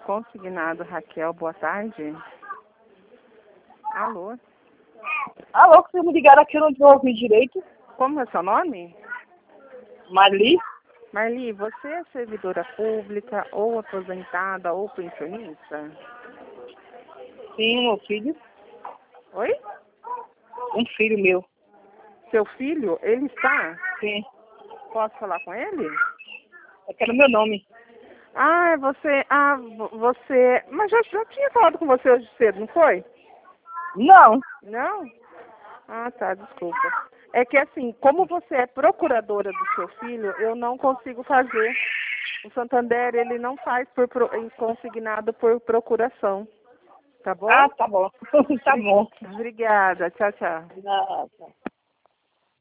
Consignado Raquel, boa tarde. Alô? Alô, que vocês me ligaram aqui, eu não estou ouvindo direito. Como é seu nome? Marli? Marli, você é servidora pública ou aposentada ou pensionista? Sim, meu filho. Oi? Um filho meu. Seu filho, ele está? Sim. Posso falar com ele? Eu quero meu nome. Ah, é você. Ah, você. Mas já tinha falado com você hoje cedo, não foi? Não. Não? Ah, tá, desculpa. É que assim, como você é procuradora do seu filho, eu não consigo fazer. O Santander, ele não faz consignado por procuração. Tá bom? Ah, tá bom. Tá bom. Obrigada. Tchau, tchau. Não, tá.